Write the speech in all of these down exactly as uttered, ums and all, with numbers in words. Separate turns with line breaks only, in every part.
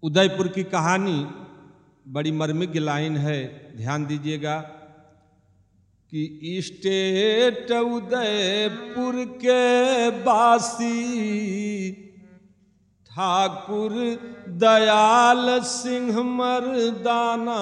उदयपुर की कहानी बड़ी मर्मिक लाइन है, ध्यान दीजिएगा कि स्टेट उदयपुर के बासी ठाकुर दयाल सिंह मर्दाना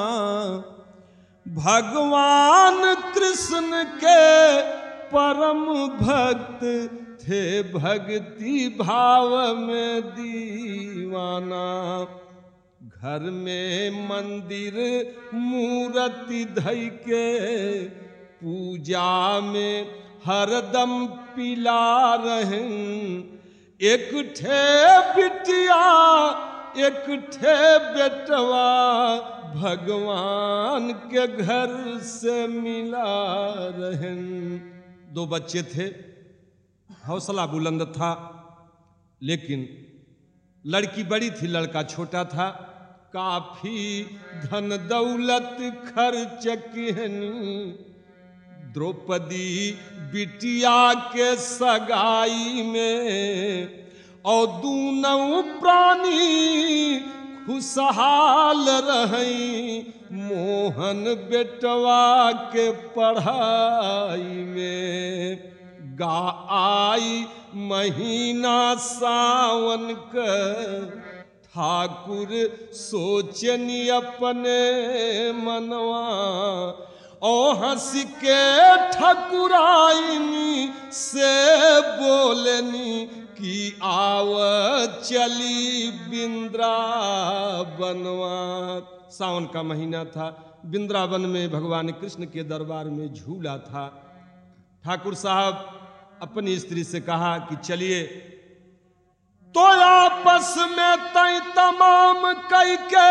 भगवान कृष्ण के परम भक्त थे, भक्ति भाव में दीवाना। घर में मंदिर मूर्ति धई के पूजा में हरदम पिला रहें। एक ठे बिटिया एक ठे बेटवा भगवान के घर से मिला रहें। दो बच्चे थे, हौसला बुलंद था, लेकिन लड़की बड़ी थी, लड़का छोटा था। काफी धन दौलत खर्च किहनी द्रौपदी बिटिया के सगाई में, और दूनों प्राणी खुशहाल रही मोहन बेटवा के पढ़ाई में। गा आई महीना सावन का ठाकुर सोचनी अपने मनवा, ओ हंस के ठकुराइनी से बोलनी कि आव चली बिंद्रावनवा। सावन का महीना था, बिंद्रावन में भगवान कृष्ण के दरबार में झूला था। ठाकुर साहब अपनी स्त्री से कहा कि चलिए, तो आपस में तय तमाम कई के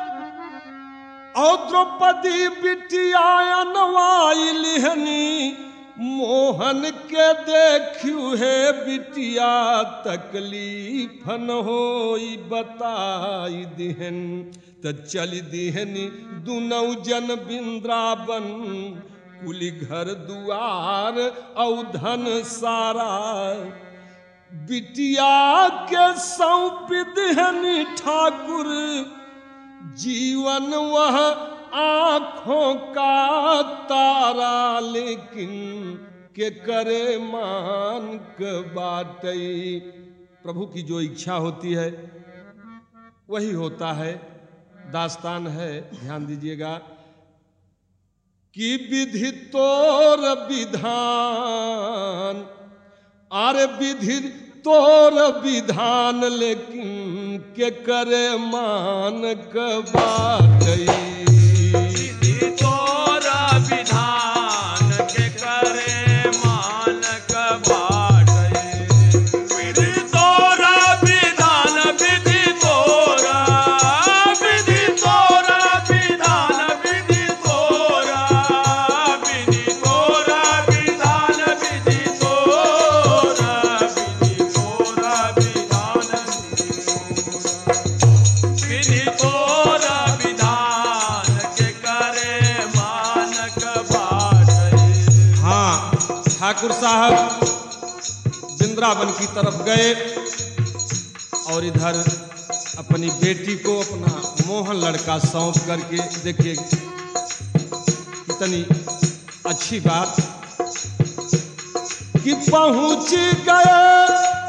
और द्रौपदी बिटिया नवाई लिहनी। मोहन के देखियो है बिटिया तकलीफन होई बताई दिहन। त चल दिहनी दुनौ जन बिंद्रावन, कुली घर दुआर और धन सारा बिटिया के सौंप दिहनी ठाकुर। जीवन वह आंखों का तारा, लेकिन के करे मान के बाटई। प्रभु की जो इच्छा होती है वही होता है, दास्तान है। ध्यान दीजिएगा कि विधि तोर विधान, अरे विधि तोर विधान, लेकिन के करे मान के बाटई।
विधि तोर विधान के करे मान के बाटई। विधि तोर विधान विधि तोर विधि तोर विधान विधि तोर विधि तोर विधान विधि तोर विधि तोर विधान विधि तोर विधान के करे मान के बाटई।
हाँ, ठाकुर साहब बिंद्रावन की तरफ गए और इधर अपनी बेटी को अपना मोहन लड़का सौंप करके, देखिए कितनी अच्छी बात कि पहुंच गए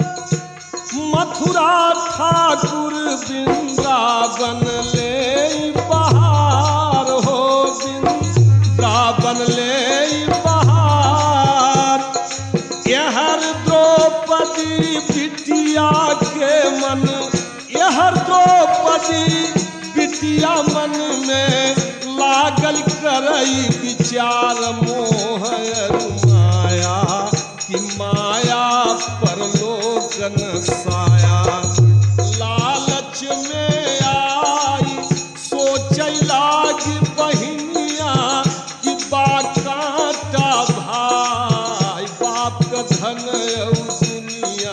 मथुरा ठाकुर बिंद्रावन ले बहार हो। बिंद्रावन ले बहार, यहर द्रौपदी बिटिया के मन, यहर द्रौपदी बिटिया मन में लागल करई विचार। मोह माया कि माया परलोकन साया, लालच में आई सोचै लागी बहिनिया कि बाकाटा भाई बाप का धन दुनिया।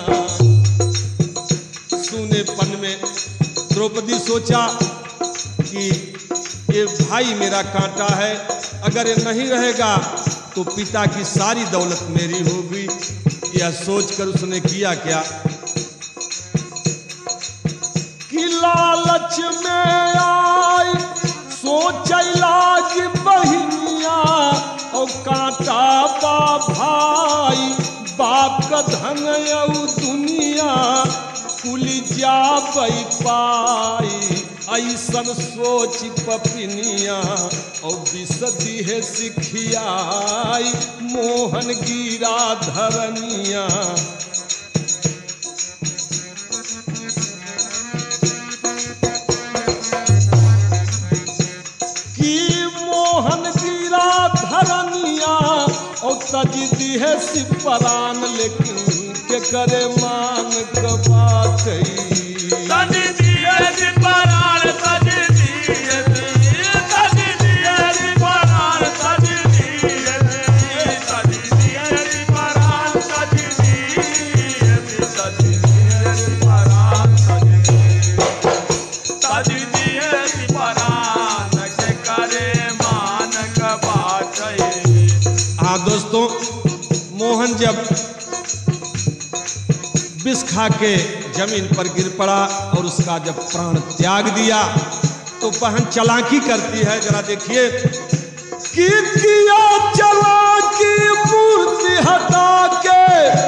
सुनेपन में द्रौपदी सोचा कि ये भाई मेरा कांटा है, अगर ये नहीं रहेगा तो पिता की सारी दौलत मेरी होगी। यह सोचकर उसने किया क्या कि लालच में आई सोचैला कि बहिनिया और कांटा बा भाई बाप का धन यऊ दुनिया कुल जाबई पाई ऐसन सोच पपिनिया और बिसदी है सिखियाई मोहन गिरा धरनिया तजदी है सिपरान लेकिन के करे मान क बात
तजदी है सिपरान तजदी है तजदी है सिपरान तजदी है तजदी है सिपरान तजदी है तजदी है सिपरान तजदी है सिपरान के करे मान क बात।
हाँ दोस्तों, मोहन जब विष खा के जमीन पर गिर पड़ा और उसका जब प्राण त्याग दिया तो बहन चालाकी करती है। जरा देखिए कि किया चालाकी मूर्ति हटा के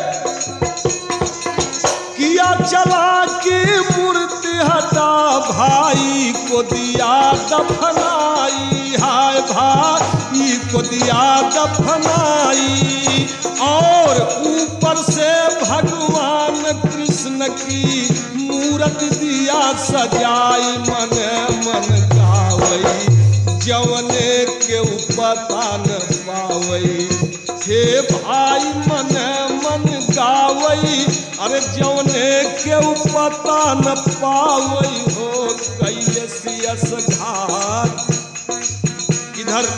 किया चालाकी मूर्ति हटा भाई को दिया दफनाई हाय भाई को दिया दफनाई और ऊपर से भगवान कृष्ण की मूर्त दिया सजाई मन मन गावई जवने के पता न पावई हे भाई मन मन गावई अरे जवने के पता न पावई हो कैले सियस घाट। इधर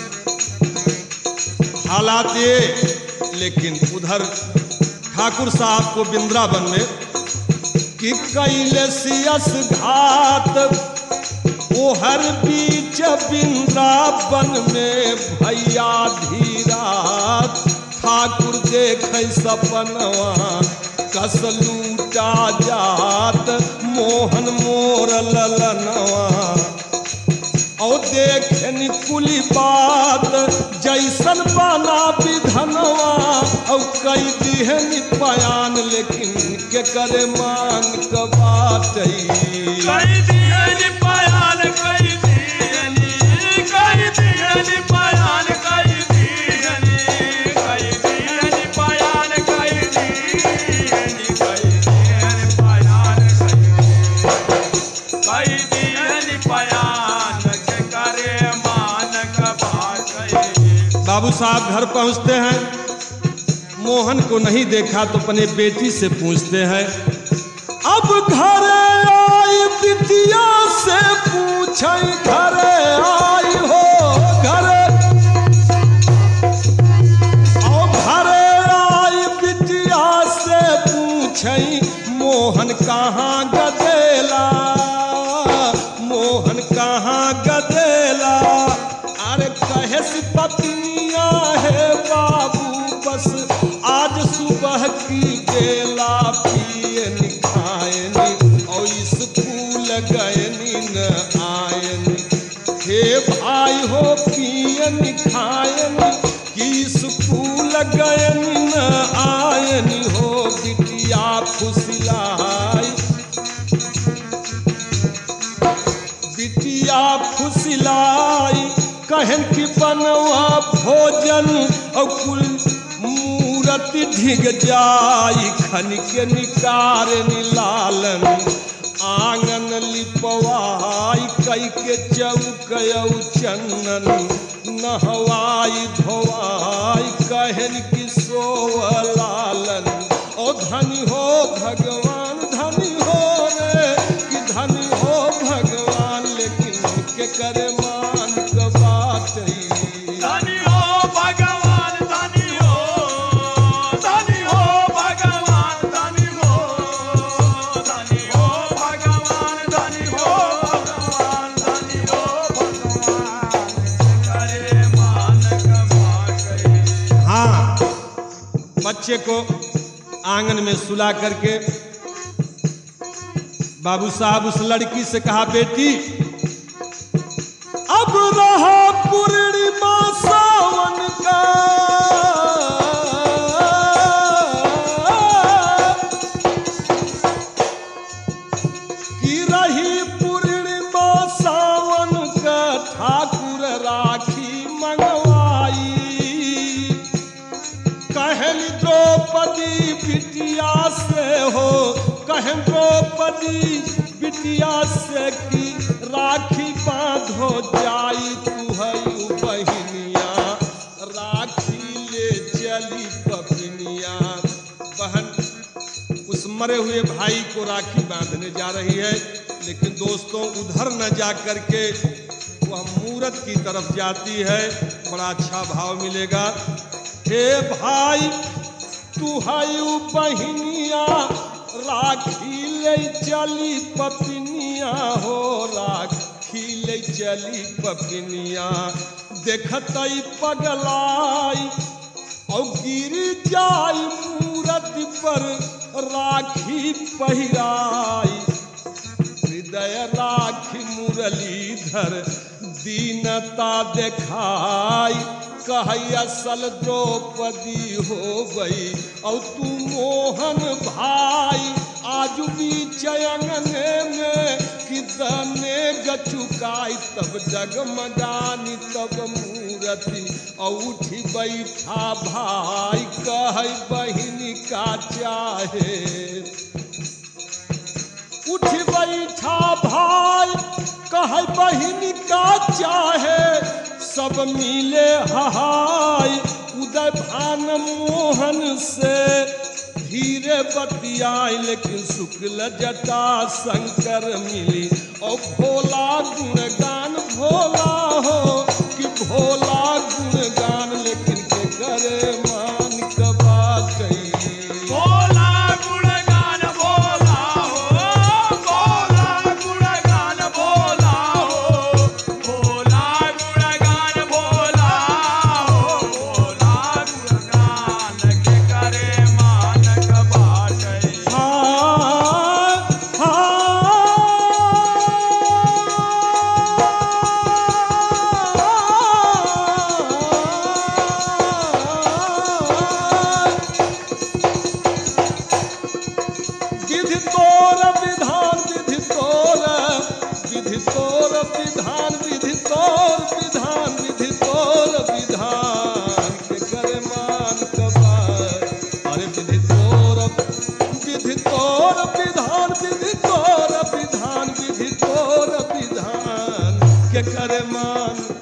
हालात ये लेकिन उधर ठाकुर साहब को वृंदावन में कि कैले सियस घाट ओ हर बीच वृंदावन में भैया धीरात ठाकुर देख सपनवा कस लूटा जात मोहन मोर ललनवा और देखनी कुली बात जैसन बना विधनवा और कई दिहनी बयान लेकिन के करे मान क बात
कई दिहनी बयान कई दिहनी कई दिहनी बयान कई दिहनी कई दिहनी बयान कई दिहनी कई दिहनी बयान कई दिहनी बयान
बाबू साहब घर पहुंचते हैं, मोहन को नहीं देखा तो अपने बेटी से पूछते हैं। अब घरे आई बिटिया से पूछे घरे आई हो घरे और घरे आई बिटिया से पूछे मोहन कहाँ गदेला मोहन कहाँ गदेला अरे कहे से पत्निया है बाबू बस आज सुबह की गेला पिए निखायनी और इस फूल गयनी न आयनी हे भाई हो पिए निखायनी कि इस फूल गयनी न आयनी हो बिटिया फुसिलाई बिटिया फुसिलाई कहन की बनवा भोजन और कुल मूर्ति ढिग जाई खन के निकार निलालन आंगन लिपवाई कई के चौक चन्नन नहवाई धोवाई कहन की सोवलालन ओ धनी हो भगवान धनी हो रे कि धनी हो भगवान लेकिन के करे मान क बात
धनी हो भगवान धनी हो धनी हो भगवान धनी हो धनी हो भगवान धनी हो भगवान धनी हो भगवान करे मान क बात।
हाँ, बच्चे को आंगन में सुला करके बाबू साहब उस लड़की से कहा, बेटी अब रहा पूर्णिमा सावन का, कि रही पूर्णिमा सावन का ठाकुर राखी मंगवाई। कहन द्रौपदी बिटिया से हो, कहन द्रौपदी बिटिया से की राखी बांधो जाई, तू है बहनिया राखी ले चली पपनिया। बहन उस मरे हुए भाई को राखी बांधने जा रही है, लेकिन दोस्तों उधर न जा करके वह मूरत की तरफ जाती है। बड़ा अच्छा भाव मिलेगा। हे भाई तू है बहनिया राखी ले चली पपनिया हो, राखी ले चली पपनिया। देखत पगलाई और गिर जाई मूरत पर राखी पहिराई। हृदय राखी मुरलीधर दीनता देखाई, कही असल द्रौपदी हो गई और तू मोहन भाई। आज भी चयंगने में कितने गचुकाई, तब जगमगानी तब मूरति और उठी बैठा भाई। कही बहिनी का चाहे, उठ बैठा भाई कही बहिनी का चाहे। सब मिले हाय उदय भान मोहन से धीरे बतियाई, लेकिन शुक्ल जटा शंकर मिली और भोला गुणगान भोला हो कि भोला गुणगान। लेकिन के करे मान कबा कई
भोला गुणगान भोला हो, भोला गुणगान भोला हो, भोला गुणगान भोला हो, भोला गुणगान के करे मानक बाटई।
हाँ हाँ विधि तोर विधान विधि तोर विधि तोर विधान विधि तोर विधान विधि तोर विधान के करे मान कबार। अरे विधि तोर विधि तोर विधान विधि तोर विधान विधि तोर विधान के करे मान